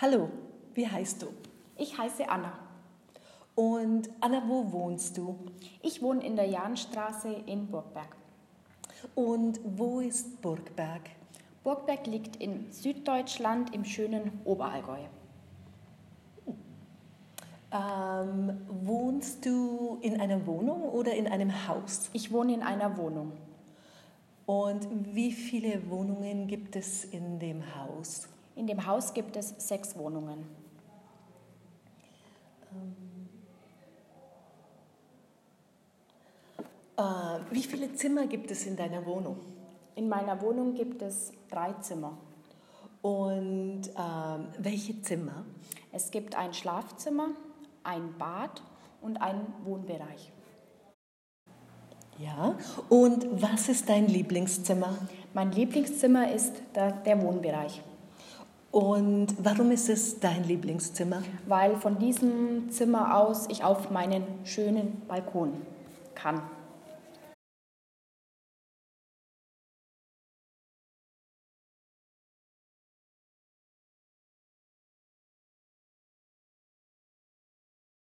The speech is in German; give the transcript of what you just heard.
Hallo, wie heißt du? Ich heiße Anna. Und Anna, wo wohnst du? Ich wohne in der Jahnstraße in Burgberg. Und wo ist Burgberg? Burgberg liegt in Süddeutschland im schönen Oberallgäu. Wohnst du in einer Wohnung oder in einem Haus? Ich wohne in einer Wohnung. Und wie viele Wohnungen gibt es in dem Haus? In dem Haus gibt es 6 Wohnungen. Wie viele Zimmer gibt es in deiner Wohnung? In meiner Wohnung gibt es 3 Zimmer. Und welche Zimmer? Es gibt ein Schlafzimmer, ein Bad und einen Wohnbereich. Ja. Und was ist dein Lieblingszimmer? Mein Lieblingszimmer ist der Wohnbereich. Und warum ist es dein Lieblingszimmer? Weil von diesem Zimmer aus ich auf meinen schönen Balkon kann.